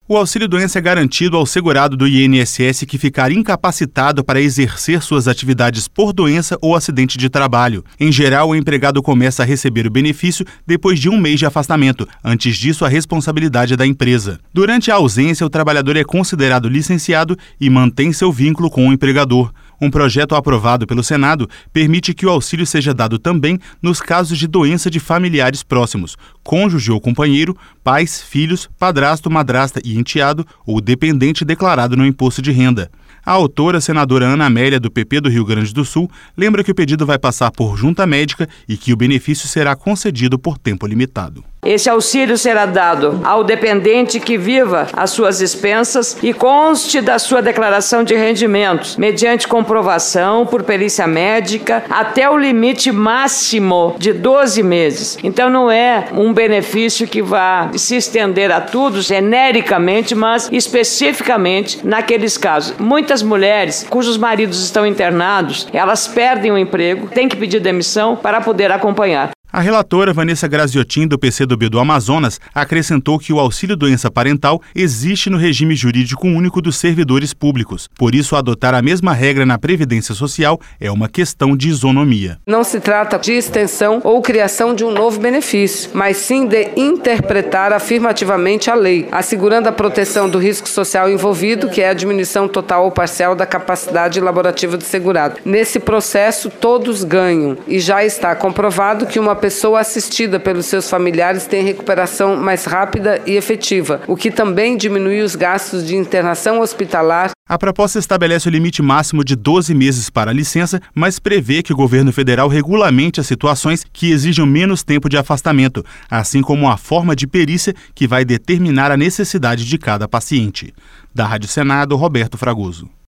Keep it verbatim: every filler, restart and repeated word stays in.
O auxílio-doença é garantido ao segurado do I N S S que ficar incapacitado para exercer suas atividades por doença ou acidente de trabalho. Em geral, o empregado começa a receber o benefício depois de um mês de afastamento. Antes disso, a responsabilidade é da empresa. Durante a ausência, o trabalhador é considerado licenciado e mantém seu vínculo com o empregador. Um projeto aprovado pelo Senado permite que o auxílio seja dado também nos casos de doença de familiares próximos, cônjuge ou companheiro, pais, filhos, padrasto, madrasta e enteado ou dependente declarado no imposto de renda. A autora, senadora Ana Amélia, do P P do Rio Grande do Sul, lembra que o pedido vai passar por junta médica e que o benefício será concedido por tempo limitado. Esse auxílio será dado ao dependente que viva as suas expensas e conste da sua declaração de rendimentos, mediante comprovação por perícia médica, até o limite máximo de doze meses. Então não é um benefício que vá se estender a todos genericamente, mas especificamente naqueles casos. Muitas mulheres cujos maridos estão internados, elas perdem o emprego, têm que pedir demissão para poder acompanhar. A relatora Vanessa Graziotin, do P C do B do Amazonas, acrescentou que o auxílio-doença parental existe no regime jurídico único dos servidores públicos. Por isso, adotar a mesma regra na Previdência Social é uma questão de isonomia. Não se trata de extensão ou criação de um novo benefício, mas sim de interpretar afirmativamente a lei, assegurando a proteção do risco social envolvido, que é a diminuição total ou parcial da capacidade laborativa do segurado. Nesse processo, todos ganham e já está comprovado que uma pessoa assistida pelos seus familiares tem recuperação mais rápida e efetiva, o que também diminui os gastos de internação hospitalar. A proposta estabelece o limite máximo de doze meses para a licença, mas prevê que o governo federal regulamente as situações que exijam menos tempo de afastamento, assim como a forma de perícia que vai determinar a necessidade de cada paciente. Da Rádio Senado, Roberto Fragoso.